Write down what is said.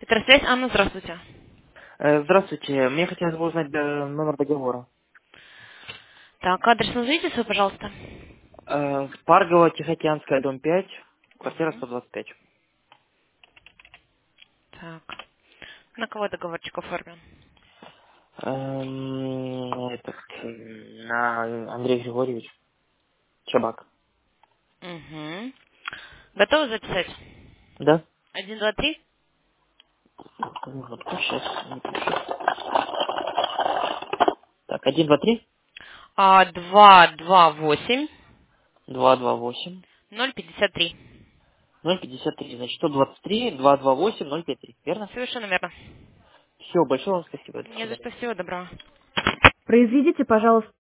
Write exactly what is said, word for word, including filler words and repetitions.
Петросвязь, Анна, здравствуйте. Э, Здравствуйте. Мне хотелось бы узнать э, номер договора. Так, адрес назовите свой, пожалуйста. Э, Паргово, Тихоокеанская, дом пять, квартира Мгм. сто двадцать пять. Так, на кого договорчик оформлен? Эм, этот, м, на Андрей Григорьевич Чабак. Угу. Готовы записать? Да? Один, два, три. Вот, сейчас напишу. Так, один, два, три, А, два, два, восемь, два, два, восемь, ноль, пятьдесят три. ноль пятьдесят три. Значит, сто двадцать три, два, два, восемь, ноль пять три. Верно? Совершенно верно. Все, большое вам спасибо. До Не за свидания. что, всего доброго. Произведите, пожалуйста.